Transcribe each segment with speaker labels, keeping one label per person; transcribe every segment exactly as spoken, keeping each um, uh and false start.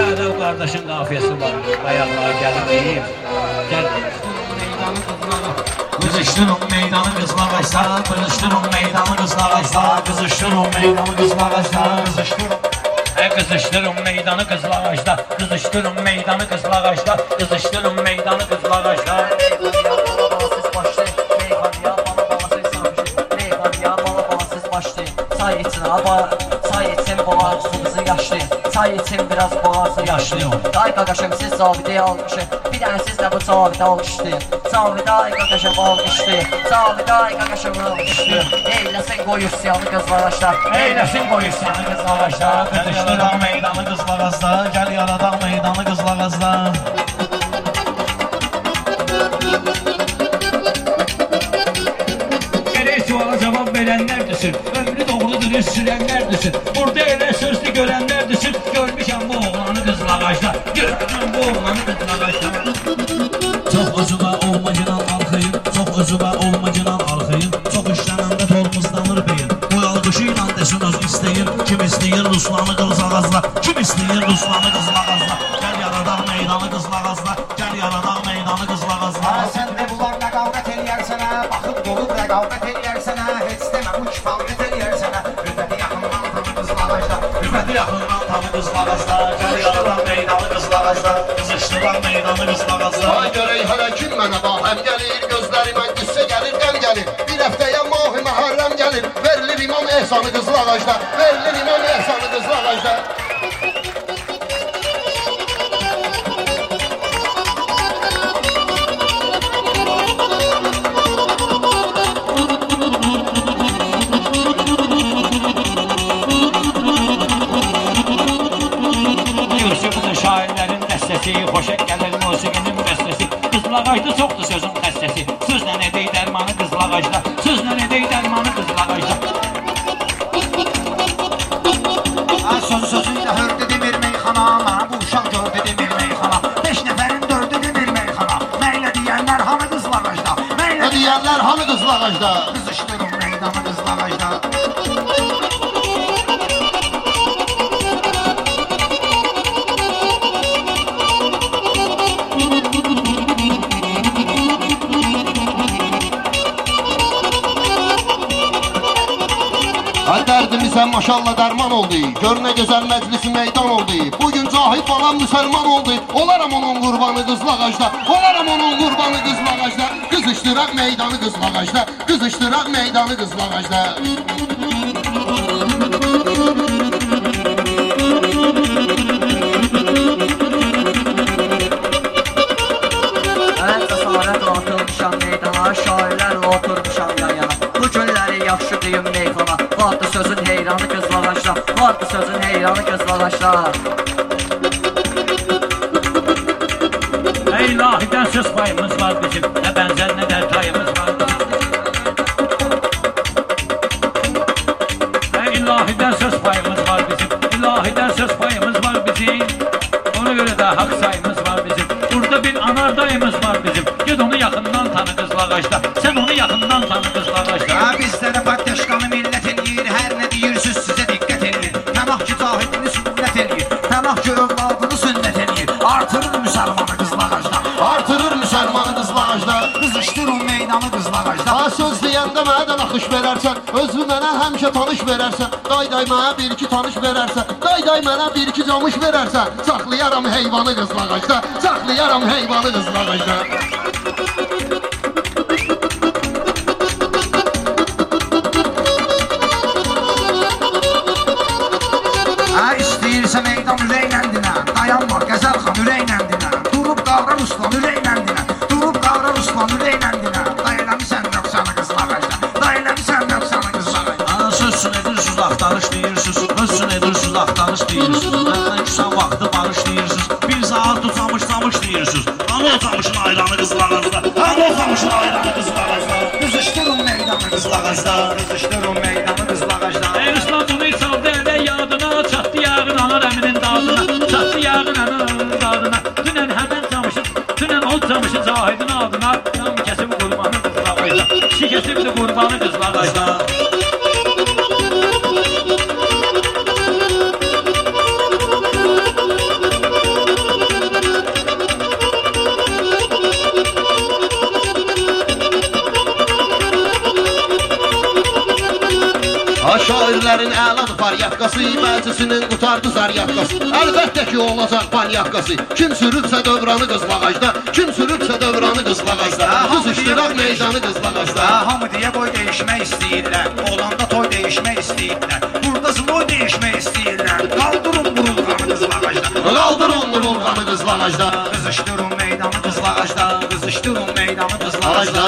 Speaker 1: Ədəv qardaşın qafiyesi var. Ayaqlar gəlib deyim. Gəl.
Speaker 2: Qızışdırın meydanı qızlar ağaclar, qızışdırın meydanı qızlar ağaclar, qızışdırın meydanı qızlar ağaclar, qızışdırın.
Speaker 1: Qızışdırın meydanı qızlar ağaclar, qızışdırın meydanı qızlar ağaclar, qızışdırın meydanı qızlar ağaclar.
Speaker 3: Çay için aba, çay için boğazınızı yaşlayın. Çay için biraz boğazı yaşlayın. Ay qaqaşım siz Cavide'yi almışım. Bir dənə siz də bu Cavide almışlayın. Cavide ay qaqaşım almışlayın. Cavide ay qaqaşım almışlayın. Eyləsin qoyusyanı qızlar ağaclar.
Speaker 2: Eyləsin qoyusyanı qızlar ağaclar. Qızışdırın meydanı qızlar ağaclar. Gəl yaradaq meydanı qızlar ağaclar.
Speaker 1: Gerek suala cevap verenler düşün. Ömrü doğru dürüst sürenler düşün. Burada elə sözlü görənlər düşün. Görmüşəm bu oğlanı qızlar ağaclar. Görmüşəm bu oğlanı qızlar ağaclar.
Speaker 2: Çox özümə olmacınan arxayın, çox özümə olmacınan arxayın. Çox işlənəndə tormuzlanır beyin. Bu alqışı ilə desin öz istəyir. Kim istəyir Ruslanı qızlar ağaclar. Kim istəyir Ruslanı qızlar ağaclar. Gəl yaradaq meydanı qızlar ağaclar. Gəl yaradaq meydanı qızlar ağaclar.
Speaker 4: Sən də bunlar rəqavət eləyərsənə, baxıb dolub rəqavət eləyərsənə, heç demə bu kifayət eləyərsənə. Rüfəti yaxından tanı qızlar ağaclar.
Speaker 2: Rüfəti yaxından tanı qızlar ağaclar. Gəl yaradaq meydanı qızlar ağaclar. Qızışdıran meydanı qızlar ağaclar.
Speaker 5: Ay görək hələ kim mənə bahəm gəlir, gözlərimə qüssə gəlir, qəm gəlir. Bir həftəyə mahi məhərrəm gəlir, verilir imam ehsanı qızlar ağaclar. Verilir imam ehsanı qızlar ağaclar.
Speaker 1: Şairlərin dəstəsi, xoşa gəlir musiqinin bəstəsi. Qızlar ağacda çoxdur sözün xəstəsi. Sözlə edək dərmanı qızlar ağacda. Sözlə edək dərmanı qızlar ağacda.
Speaker 4: Söz sözüyle hördü demir meyxana, mənə bu uşaq gördü demir meyxana. Beş nəfərin dördü demir meyxana. Məylə deyənlər hanı qızlar ağacda. Məylə
Speaker 5: Deyənlər hanı qızlar ağacda.
Speaker 4: qızışdırın meydanı qızlar ağacda.
Speaker 5: Ay dərdimizə maşallah dərman oldu. Gör nə gözəl məclisi meydan oldu. Bugün cahil falan müsəlman oldu. Olaram onun qurbanı qızlar ağacda. Olaram onun qurbanı qızlar ağacda. Qızışdıraq meydanı qızlar ağacda. Qızışdıraq meydanı qızlar ağacda.
Speaker 3: Mən cəsarətlə atılmışam meydana, şairlərlə oturmuşam yan yana. Bu günləri yaxşı deyim meyxana. Vardı sözün heyranı qızlar ağaclar. Vardı sözün heyranı qızlar ağaclar.
Speaker 1: Ey ilahidən söz payımız var bizim. Nə bənzər nə də tayımız var bizim. Ey ilahidən söz payımız var bizim. İlahidən söz payımız var bizim. Ona görə də haqq sayımız var bizim. Burada bir anardayımız var bizim. Ged onu yaxından tanı qızlar ağacda. Sən onu yaxından tanı qızlar ağacda.
Speaker 4: Ya bizlərə patyaşkanı millət eləyir, hər nə deyirsiniz sizə diqqət eləyir. Pənah ki cahilini sünnət eləyir, pənah ki övladını sünnət eləyir. Artırır müsəlmanı qızlar ağacda.
Speaker 5: Artırır müsəlmanı qızlar ağacda.
Speaker 4: Qızışdırın meydanı qızlar ağacda.
Speaker 5: Ha söz deyəndə mənə də naxış verərsən. Özü mənə həmişə tanış verərsən. Day day mənə bir iki tanış verərsən. Day day mənə bir iki camış verərsən. Saxlayaram heyvanı qızlar ağacda. Saxlayaram heyvanı qızlar ağacda.
Speaker 4: Ha istəyirsə meydan ürəklə dinə. Dayanma qəzəl xan ürəklə dinə. Durub qavra Ruslan ürəklə dinə. Durub qavra Ruslan ürəklə dinə. Dayıləmisən yoxsanı qızlar ağacda. Dayıləmisən yoxsanı qızlar ağacda.
Speaker 2: Ana sözsün edirsiniz, axtarış deyirsiniz. Özsün edirsiniz, axtarış deyirsiniz. Məndən küsən vaxtı barış deyirsiniz. Bir saat ucamış camış deyirsiniz. Ana ucamışın ayranı qızlar ağacda. Ana ucamışın ayranı qızlar ağacda.
Speaker 4: Qızışdırın meydanı qızlar ağacda. Qızışdırın meydanı qızlar ağacda.
Speaker 1: Ey Ruslan bunu çaldı elə yadına. Çatdı yağın anar əminin dadına. Çatdı yağın anar dadına. Dünən həmən camışın, dünən o camışın cahidin adına. Yan kəsib qurbanı qızlar ağacda. Kişi kəsibdi qurbanı qızlar ağacda.
Speaker 5: baryatkası, bəzisinin qutardı zaryatkası. Əlbəttə ki, olacaq baryatkası. Kim sürübsə dövranı qızlağacda, kim sürübsə dövranı qızlağacda. Qızışdıraq meydanı qızlağacda.
Speaker 4: Hamı deyə boy dəyişmək istəyirlər, olanda toy dəyişmək istəyirlər. Burada zloy dəyişmək istəyirlər, qaldırın burulğanı qızlağacda.
Speaker 5: Qaldırın burulğanı qızlağacda.
Speaker 4: Qızışdırın meydanı qızlağacda, qızışdırın meydanı qızlağacda.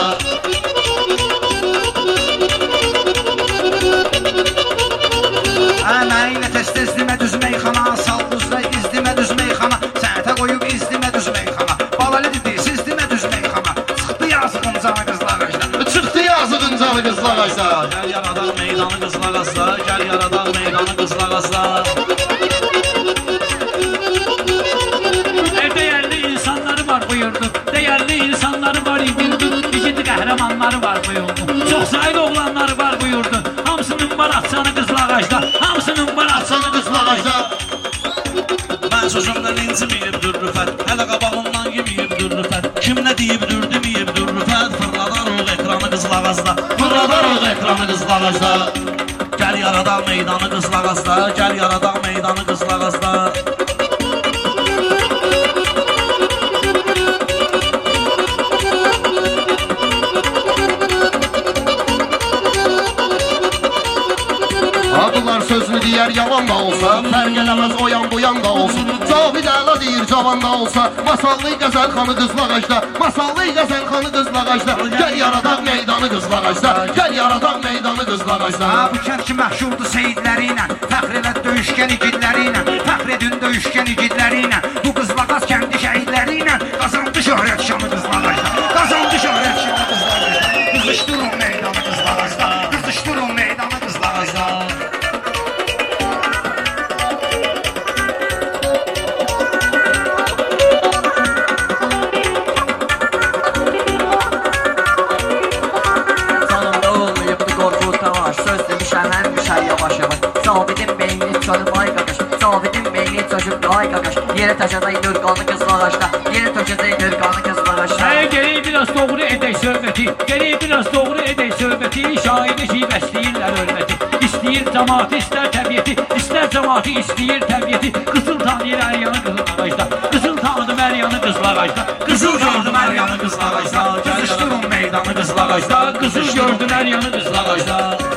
Speaker 4: Əməylə tez-tez demə düz meyxana, sal buzla izdimə düz meyxana, sənətə qoyub izdimə düz meyxana. Balalı dedi, siz demə düz meyxana, çıxdı yazığın canı qızlağacda.
Speaker 5: Çıxdı yazığın canı qızlağacda.
Speaker 2: Gəl yaradaq meydanı qızlağacda, gəl yaradaq meydanı qızlağacda.
Speaker 1: Değerli insanları var bu yurdun, değerli insanları var yurdun, igidi qəhrəmanları var bu yurdun, çox sayılı oğlanları var bu yurdun, hamısının var atsanı qızlağacda, hamısının var atsanı qızlağacda.
Speaker 2: Mən sözümdən incimiyibdir rüfət, hələ qabağımdan yemiyibdir rüfət. Kim nə deyibdir demiyibdir rüfət, fırladar o ekranı qızlağacda, fırladar o ekranı qızlağacda. Gəl yaradaq meydanı qızlağacda, gəl yaradaq meydanı qızlağacda.
Speaker 5: Adlar sözünü deyər yalan da olsa, fərq eləməz o yan bu yan da olsun. Cavid əla deyir cavan da olsa, masallı qəzəl xanı qızlağacda, masallı qəzəl xanı qızlağacda. Gəl yaradaq meydanı qızlağacda, gəl yaradaq meydanı qızlağacda.
Speaker 4: Bu kənd ki məşhurdur seyidləri ilə, fəxr elə döyüşkən igidləri ilə, fəxr edin döyüşkən igidləri ilə, bu qızlağaz kəndi şəhidləri ilə, qazandı şöhrət şanı qızlağacda, qazandı şöhrət şanı qızlağacda. Qızışdırın meydanı qızlağacda, qızışdırın meydanı qızlağacda.
Speaker 3: Sabidin beyni çölüb ay qaqaş, sabidin beyni çöküb ay qaqaş. Yerə təşəcək dörqanı qızlağaşda, yerə tökəcək dörqanı qızlağaşda.
Speaker 1: Hey, gerek biraz doğru edək söhbəti, gerek biraz doğru edək söhbəti, şairi şibəsləyirlər ölməti. İstəyir cəmaatı, istər təbiyyəti, istər cəmaatı, istəyir təbiyyəti. Qızıl tanıyır əryanı qızlağacda, qızıl tanıdı məryanı qızlağacda, qızıl tanıdı məryanı qızlağacda.
Speaker 2: Qızışdırın meydanı qızlağacda,
Speaker 1: Qızıl gördü məryanı qızlağacda.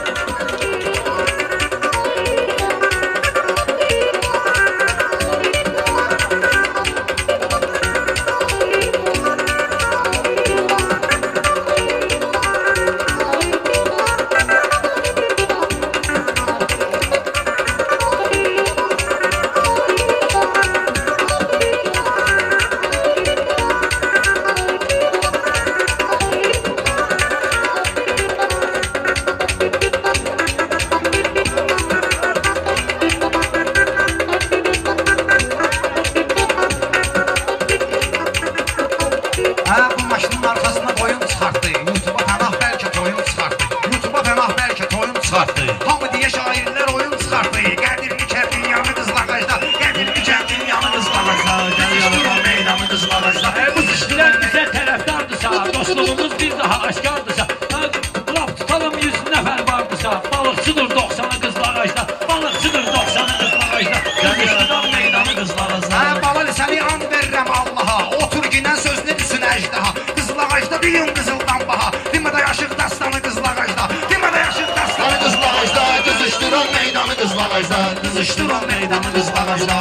Speaker 4: Hamı deyə şairlər oyun çıxartdı. Qədirli kəndin yanı qızlağacda, qədirli kəndin yanı qızlağacda. Gəl yaradaq meydanı qızlağacda.
Speaker 1: Qızışdırən bizə tərəfdardırsa, dostluğumuz bir daha aşkardırsa, laf tutalım yüz nəfər vardısa, balıqçıdır doxsanı qızlağacda, balıqçıdır doxsanı qızlağacda.
Speaker 2: Qızışdıraq meydanı qızlağacda.
Speaker 4: Hə, balal səni and verirəm Allaha, otur ginən sözünü düşün əjdaha. Qızlağacda bir gün qızıldan baha, demədə yaşıq dastanı qızlağacda, demədə yaşıq dastanı qızlağacda.
Speaker 5: Qızışdıraq meydanı qızlağacda,
Speaker 2: Qızışdıraq meydanı qızlağacda.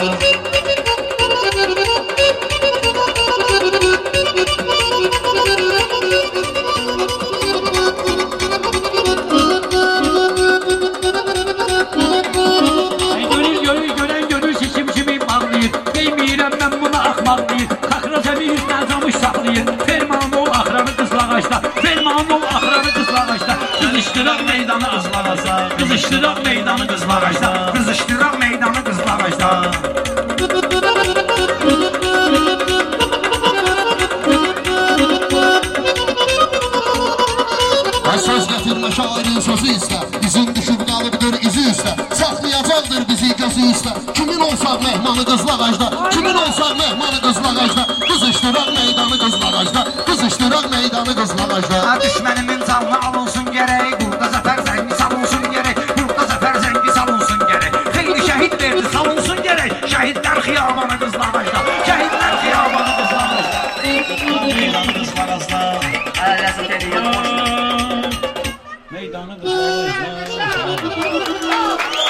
Speaker 1: Gönül görür, görən görür, seçim kimi bağlayır. Deyməyirəm mən buna axmaq deyir. Kakracəmi yüzdən camış saxlayır. Fermanov axranı qızlağacda, Fermanov axranı qızlağacda. Qızışdıraq meydanı qızlağacda, qızışdıraq meydanı qızlağacda,
Speaker 4: Qızışdıraq meydanı qızlağacda.
Speaker 5: Söz gətirmə şairin sözü istə, izin düşüb qalıbdır izi üstə, saxlayacaqdır bizi gözü üstə. Kimin olsaq mehmanı qızlağacda, kimin olsaq mehmanı qızlağacda. Qızışdıraq meydanı qızlağacda, qızışdıraq meydanı qızlağacda.
Speaker 4: Ha, düşmənimin canını alınsın gərək, burada zəfər zəngi salınsın gərək, burada zəfər zəngi salınsın gərək. Hərəkət eləyir.
Speaker 1: Meydanı qızlar.